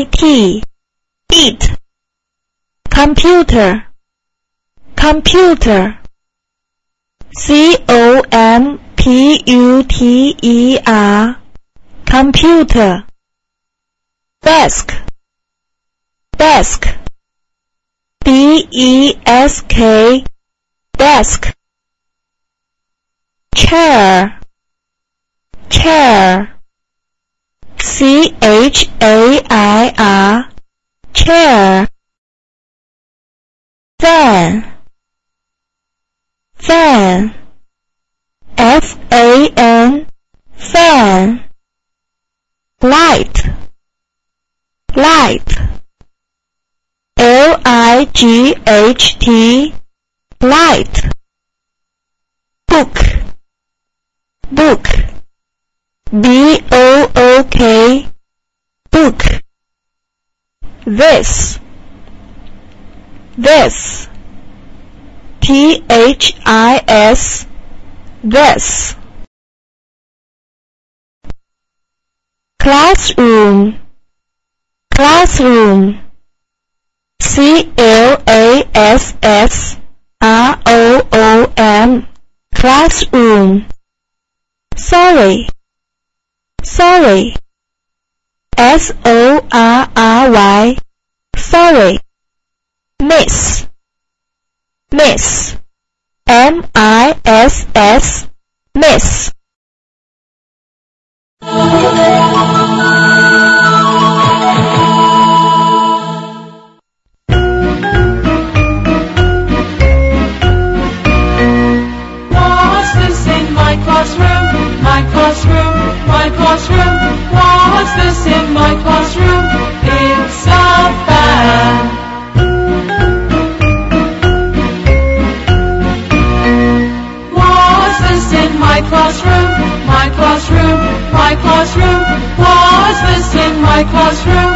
E-A-T, eat. Computer, computer. C-O-M-P-U-T-E-R, computer. Desk, desk. D-E-S-K, desk. Chair, chair. C-H-A-I-R, chair. Fan, fan. F-A-N, fan. Light, light. L-I-G-H-T, light. Book, book. B-O-O-K, book. This, this. T-H-I-S, this. Classroom, classroom. C-L-A-S-S-R-O-O-M, classroom. Sorry, sorry. S-O-R-R-Y, sorry. Miss, miss. M-I-S-S, miss. My classroom, what's this in my classroom? It's a fan. What's this in my classroom? My classroom, my classroom, what's this in my classroom?